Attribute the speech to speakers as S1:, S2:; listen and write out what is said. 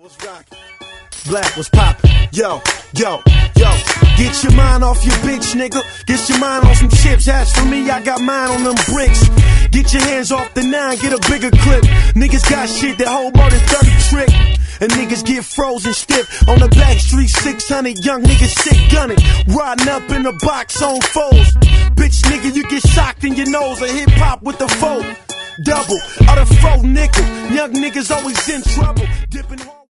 S1: was rockin', black was poppin'. Yo, yo, yo. Get your mind off your bitch, nigga. Get your mind on some chips. As for me, I got mine on them bricks. Get your hands off the 9, get a bigger clip. Niggas got shit that hold more than 30 trick. And niggas get frozen stiff on the back street, 600 young niggas sick gunning, riding up in the box on foes. Bitch nigga, you get socked in your nose or hip hop with the foe. Double, or the 4 nickel. Young niggas always in trouble, dipping home.